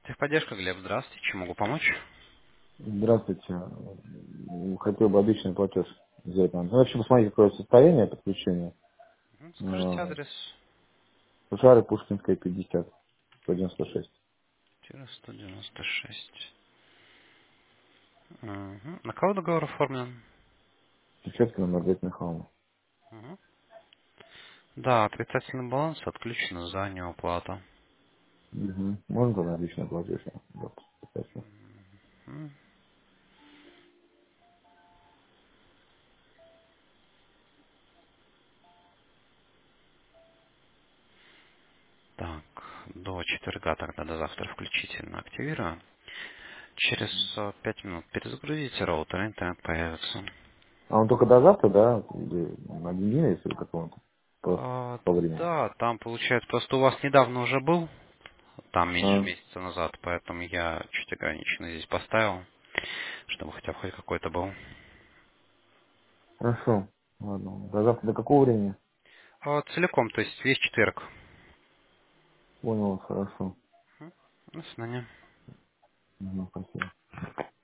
Техподдержка, Глеб, здравствуйте. Чем могу помочь? Здравствуйте. Хотел бы обычный платеж взять. Ну, вообще, посмотрите, какое состояние подключения. Скажите адрес. Пожары Пушкинская, 50, 196. 196. Мгм. На кого договор оформлен? Печаткина Маргарита Михайловна. Мгм. Да, отрицательный баланс отключен за неуплату. Угу. Можно тогда обычный платеж? Вот, спасибо. Мгм. Так, до четверга, тогда до завтра включительно активирую. Через 5 минут перезагрузите роутер, интернет появится. А он только до завтра, да? Или на один день, если какого-то? Просто по времени. Да, там получается, просто у вас недавно уже был, там меньше А, месяца назад, поэтому я чуть ограниченно здесь поставил, чтобы хотя бы хоть какой-то был. хорошо. Ладно. До завтра до какого времени? Целиком, то есть весь четверг. Понял, хорошо. До свидания. Угу, спасибо.